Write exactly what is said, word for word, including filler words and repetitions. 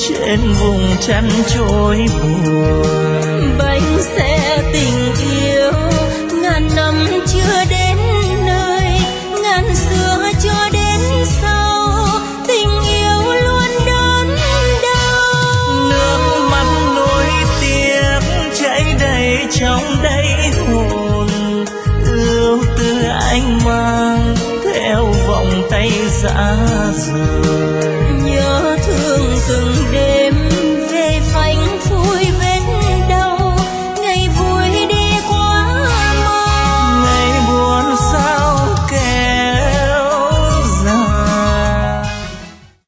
trên vùng chăn trôi buồn. Bánh xe tình yêu ngàn năm chưa đến nơi, ngàn xưa cho đến sau tình yêu luôn đớn đau. Nước mắt nuối tiếc chảy đầy trong đáy hồn, ưu tư anh mang theo vòng tay giá rời.